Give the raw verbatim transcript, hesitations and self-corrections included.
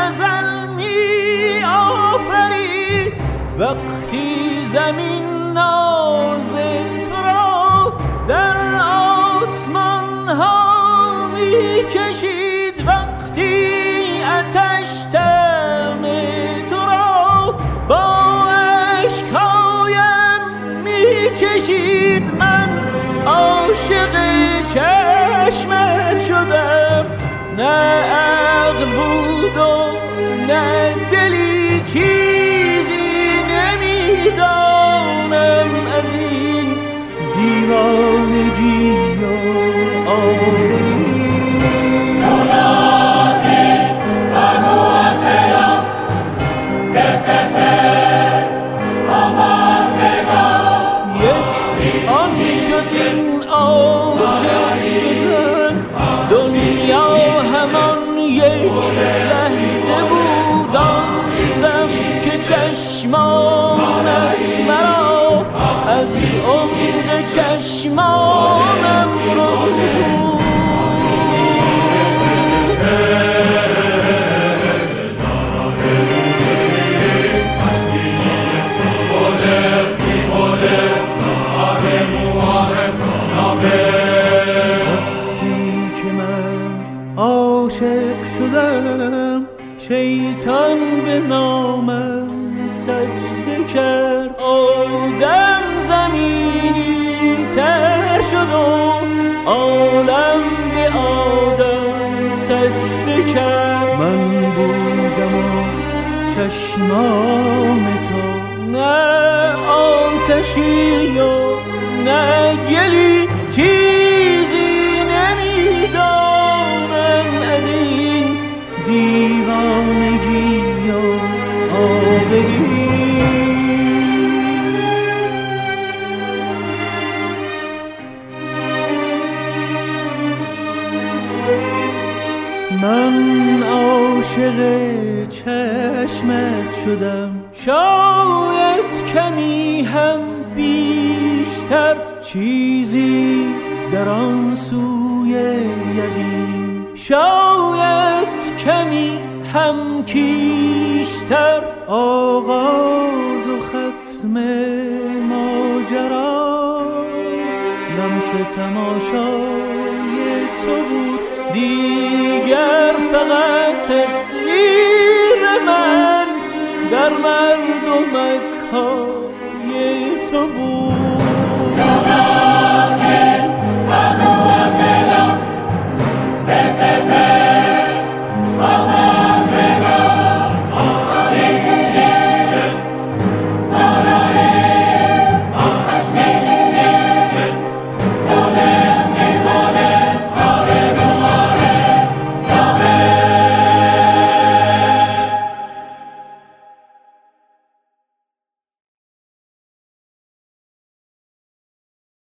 ازل می آفرید، وقتی زمین ناز تو را در آسمان ها می کشید، وقتی آتش دم تو را با اشکایم می چشید. من عاشق چشمت شدم، نه عقل بود و نه دلی، چیزی نمیدانم از این دیوانگی و آوری. یک آن شد این عاشق شدن، دنیا همان یک لحظه بود، آن دم که چشمانت مرا از عمق چشمانم رو شیطان به نامم سجده کرد، آدم زمینی تر شد و عالم به آدم سجده کرد. من بودم و چشمان تو، نه آتشی و نه گلی، چیزی نمیدانم از این دیوانگی و آوری. من عاشق چشمت شدم، شاید کمی هم بیشتر، چیزی در آن سوی یقین، شاید کمی هم کیشتر. آغاز و ختم ماجرا لمس تماشای تو بود، دیگر فقط تصویر من در مردمک